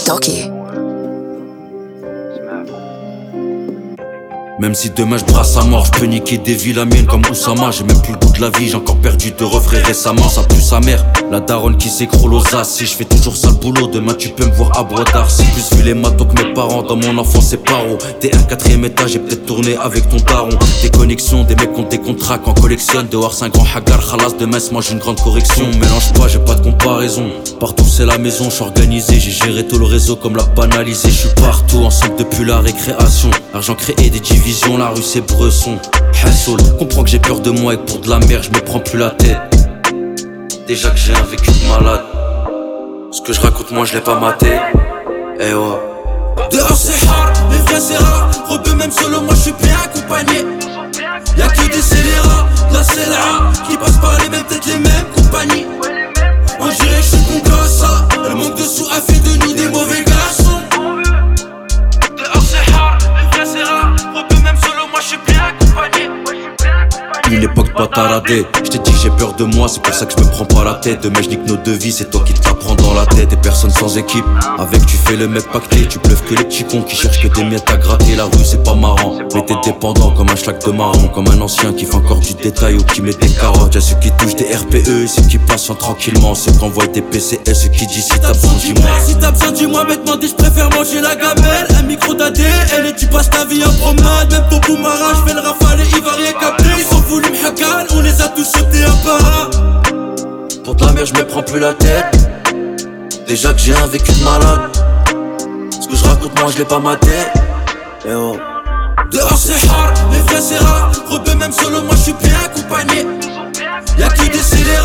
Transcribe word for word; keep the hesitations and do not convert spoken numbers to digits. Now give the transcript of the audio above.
Doki. Même si demain je brasse à mort, je peux niquer des villes la mienne comme Oussama. J'ai même plus le goût de la vie, j'ai encore perdu deux refrains récemment. Ça pue sa mère, la daronne qui s'écroule aux as. Si je fais toujours ça le boulot, demain tu peux me voir à Brodard. C'est plus vu les matos que mes parents, dans mon enfance c'est paro. T'es un quatrième étage, j'ai peut-être tourné avec ton daron. Des connexions, des mecs ont des contrats qu'on collectionne. Dehors c'est un grand hagar, khalas demain c'est moi j'ai une grande correction. Mélange pas, j'ai pas de comparaison. Partout c'est la maison, je suis organisé. J'ai géré tout le réseau comme l'a banalisé. Je suis partout, ensemble depuis la récréation. Argent créé des divisions. La rue c'est Bresson, Hassoul. Comprends que j'ai peur de moi et que pour de la merde je me prends plus la tête. Déjà que j'ai un vécu de malade. Ce que je raconte moi je l'ai pas maté. Eh ouais. Dehors c'est hard, les vrais c'est rare. Rebeu même solo moi je suis bien accompagné. Y'a que des scélérats, de la scélérat qui passent par les mêmes têtes, les mêmes compagnies. On dirait que je suis con comme ça. Le manque de sous a fait de nous des mauvais garçons. Une époque pas taradée, j't'ai dit j'ai peur de moi, c'est pour ça que je me prends pas la tête. Demain je nique nos devis, c'est toi qui te la prends dans la tête. Et personne sans équipe, avec tu fais le mec pacté. Tu bluffes que les petits cons qui cherchent que des miettes à gratter. La rue c'est pas marrant, mais t'es dépendant comme un schlack de marron. Comme un ancien qui fait encore du détail ou qui met des carottes. Y'a ceux qui touchent des R P E et ceux qui patientent tranquillement. Ceux qui envoient des P C S, ceux qui disent si t'as besoin dis-moi. Si t'as besoin dis-moi, maintenant dis je préfère manger la gamelle. Un micro d'A D N et tu passes ta vie en promenade. Même ton boomerang, j'fais le rafale et il va rien capter. Ils sont voulu m'hagan, on les a tous sautés un par un. Pour de la merde je me prends plus la tête. Déjà que j'ai un vécu de malade. Ce que je raconte moi je l'ai pas maté. Eh oh. Dehors c'est hard, les vrais c'est rare. Rebeu même solo moi je suis bien accompagné. Y'a que des scélérats.